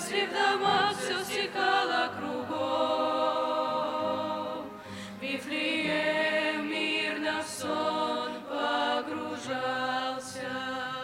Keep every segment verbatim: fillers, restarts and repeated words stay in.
Если в домах все стекало кругом, Вифлеем мирно в сон погружался.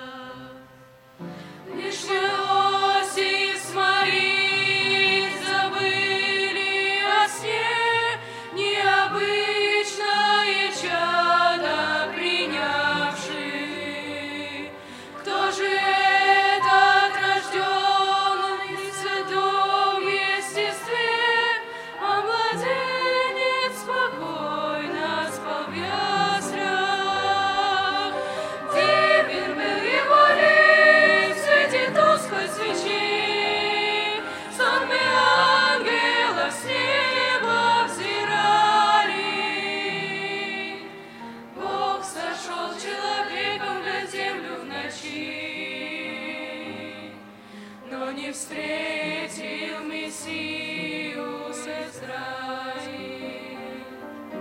Лишь Иосиф с Марией забыли о сне, необычное чадо принявший. Кто же этот рожденный в святом естестве, а младенец спокойно спал в яслях? Теперь был его лик в свете тусклой свечи, сонмы ангелов с неба взирали. Бог сошел человеком для землю в ночи, но не встретил Мессию с Израилем.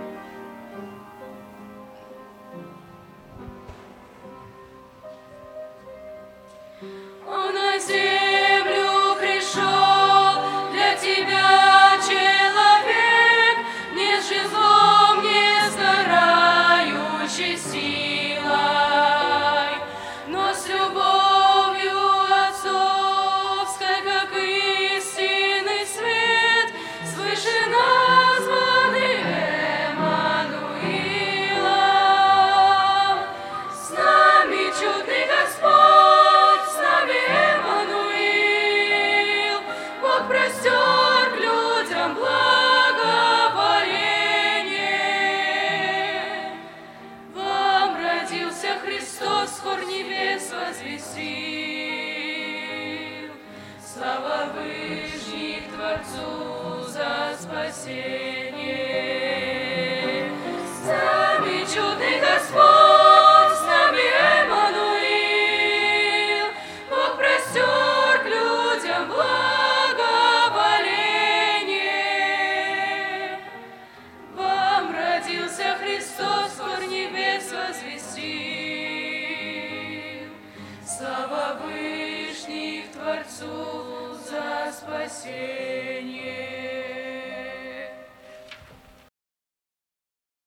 Он на землю пришел для тебя, человек, не с жезлом, не с карающей силой, но с любовью отцовской, как истинный свет, свыше названный Эммануилом. С нами чудный Господь, с нами Эммануил. Бог простер к людям благоволение. Вам родился Христос, хор небес возвестил. Слава Вышних Творцу за спасение. С нами чудный Господь, с нами Эммануил. Бог простер к людям благоволение. Вам родился Христос, хор небес возвестил. Слава Вышних Творцу за спасение.